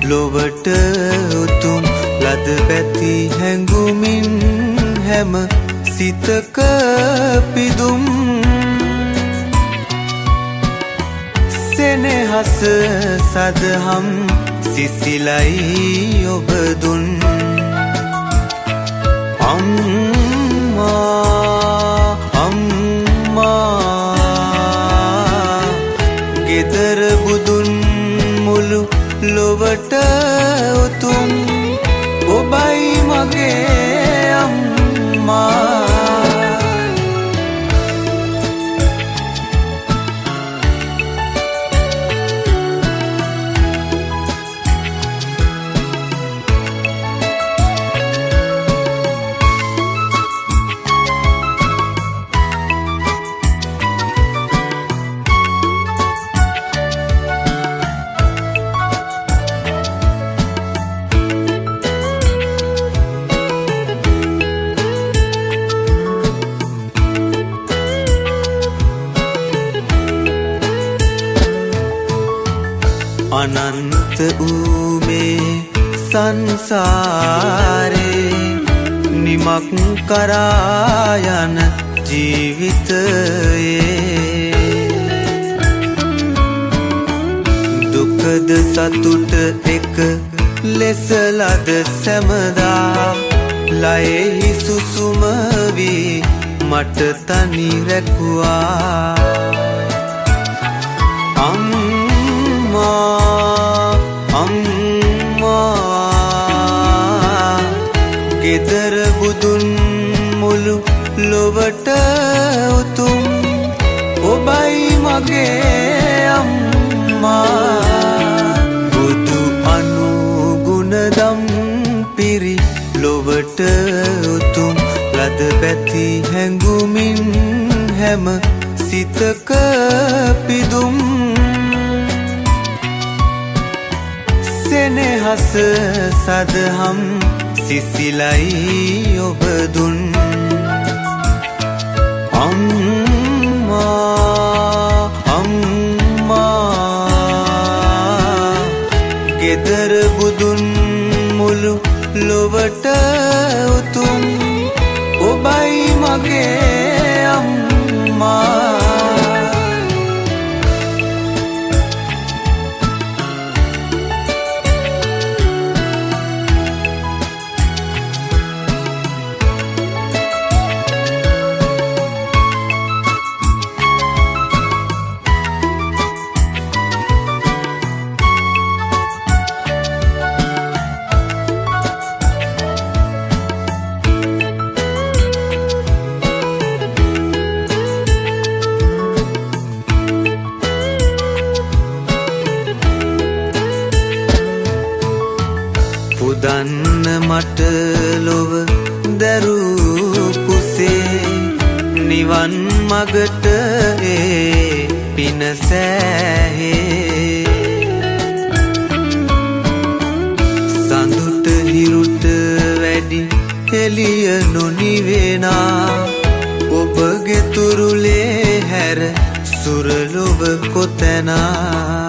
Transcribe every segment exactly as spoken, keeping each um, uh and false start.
ලොවට උතුම් ලද බැති හැඟුමින් හැම සිතක පිදුම් සෙනෙහස සදහම් සිසිලයි ඔබ දුන් අම්මා අම්මා ගෙදර බුදුන් මුළු ලොවට උතුම් ඔබයි මගේ අම්මා අනන්ත වූ මේ සංසාරේ නිමක් කරා යන ජීවිතයේ දුකද සතුට එක ලෙස ලද සැමදා ලයෙහි සුසුම වී මට තනි රැකුවා අම්මා අම්මා ගෙදර බුදුන් මුළු ලොවට උතුම් ඔබයි මගේ අම්මා බුදු අනුගුණදම් පිරි ලොවට උතුම් ලද බැති හැඟුමින් හැම සිතක පිදුම් සෙනෙහස සදහම් සිසිලයි ඔබ දුන් අම්මා අම්මා ගෙදර බුදුන් මුළු ලොවට උතුම් ඔබයි මගේ අම්මා පුදන්න මට ලොව දරූ කුසේ නිවන් මගට ඒ පින සෑහේ සඳුට හිරුට වැඩි එළිය නොනිවෙනා ඔබගේ තුරුලේ හැර සුරලොව කොතැනා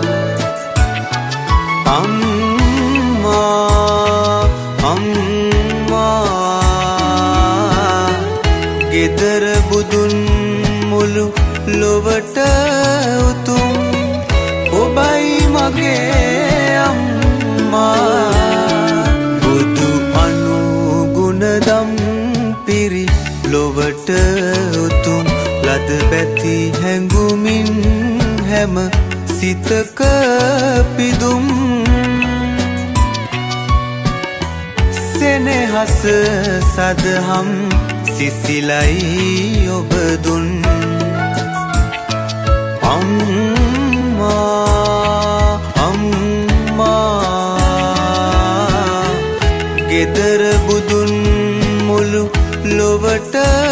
ගෙදර බුදුන් මුළු ලොවට උතුම් ඔබයි මගේ අම්මා බුදු අනුගුණදම් පිරි ලොවට උතුම් ලද බැති හැඟුමින් හැම සිතක පිදුම් සෙනෙහස සදහම් සිසිලයි ඔබ දුන් අම්මා අම්මා ගෙදර බුදුන් මුළු ලොවට